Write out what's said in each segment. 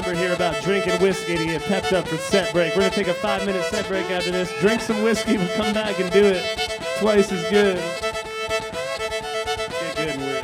number here about drinking whiskey to get pepped up for set break. We're going to take a 5-minute set break after this. Drink some whiskey, we'll come back and do it twice as good. Get good and weird.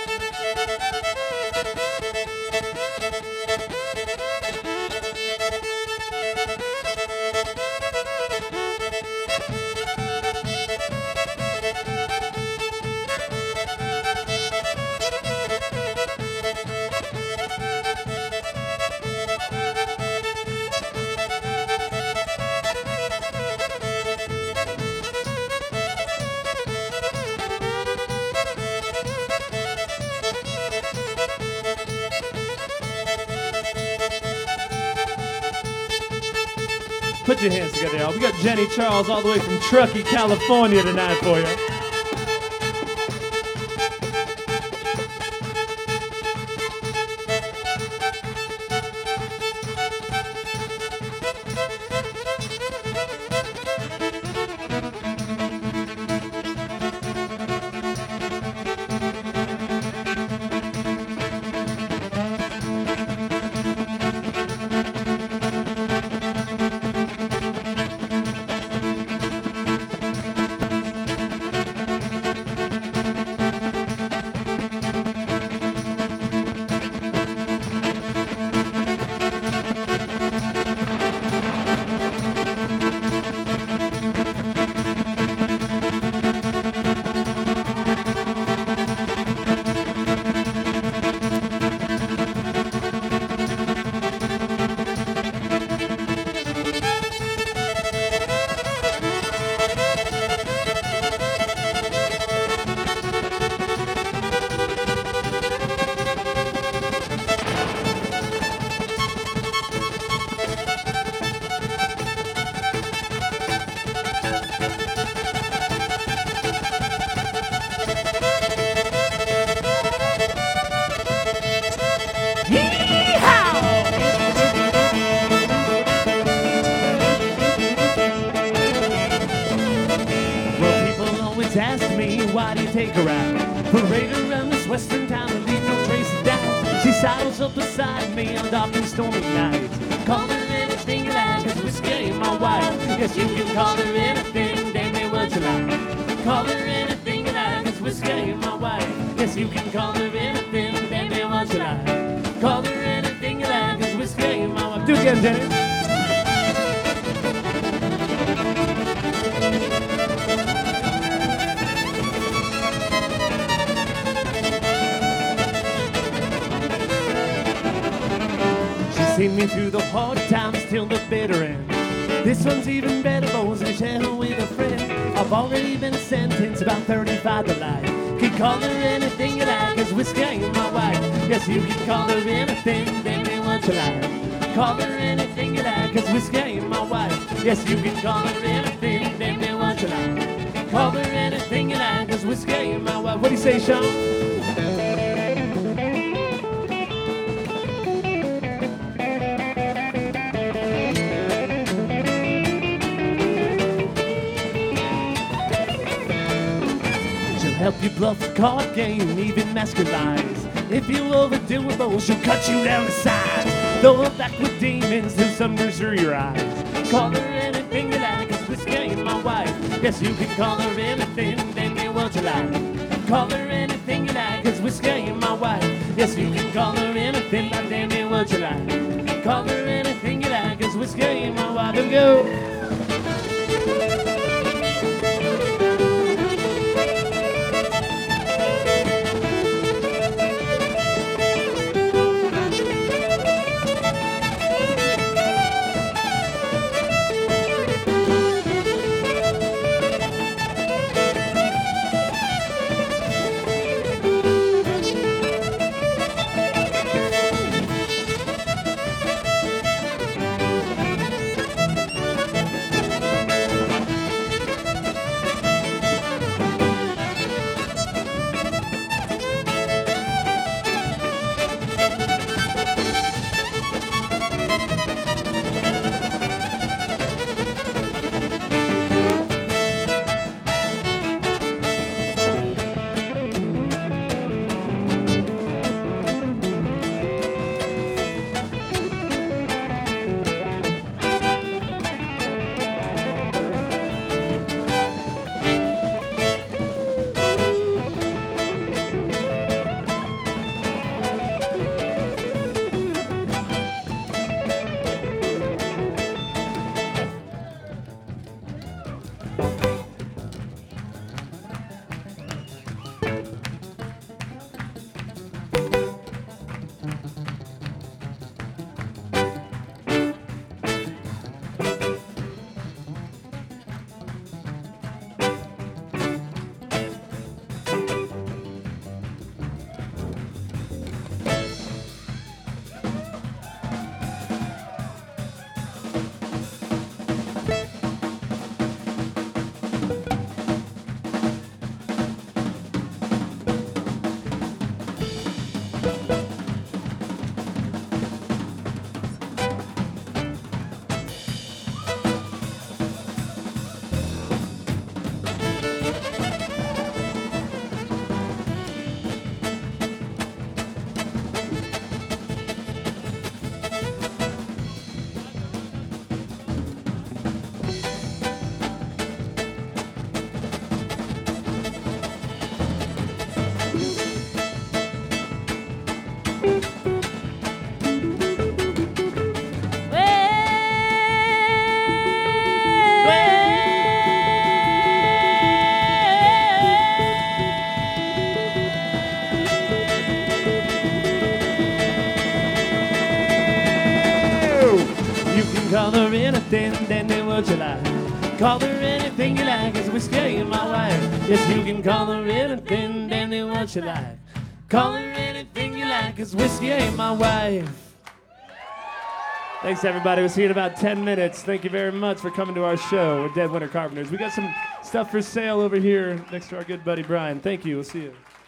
Put your hands together, y'all. We got Jenny Charles all the way from Truckee, California tonight for you. Ask me, why do you take her out? Parade around this western town and leave no trace of doubt. She sidles up beside me on dark and stormy nights. Call her anything you like, 'cause whiskey ain't my wife. Yes, you can call her anything, damn me what you like. Call her anything you like, 'cause whiskey ain't my wife. Yes, you can call her anything, damn me what you like. Call her anything you like, 'cause whiskey ain't my wife. Do it again, Jenny. Seen me through the hard times till the bitter end. This one's even better, boys, than sharing with a friend. I've already been sentenced about 35 to life. Can call her anything you like, 'cause whiskey ain't my wife. Yes, you can call her anything, damn me what you like. Call her anything you like, 'cause whiskey ain't my wife. Yes, you can call her anything, damn me what you like. Call her anything you like, 'cause whiskey ain't my wife. What do you say, Sean? Help you bluff a card game, even mask your lies. If you overdo it, boy, she'll cut you down to size. Throw her back with demons, then some through your eyes. Call her anything you like, 'cause whiskey ain't my wife. Yes, you can call her anything, damn me what you like. Call her anything you like, 'cause whiskey ain't my wife. Yes, you can call her anything, but damn me what you like. Call her anything you like, 'cause whiskey ain't my wife. Let's go. anything, dandy, what you like. Call her anything you like, it's whiskey ain't my wife. Yes, you can call her anything, dandy, what you like. Call her anything you like, it's whiskey ain't my wife. Thanks, everybody. We'll see you in about 10 minutes. Thank you very much for coming to our show. We're Dead Winter Carpenters. We got some stuff for sale over here next to our good buddy Brian. Thank you. We'll see you.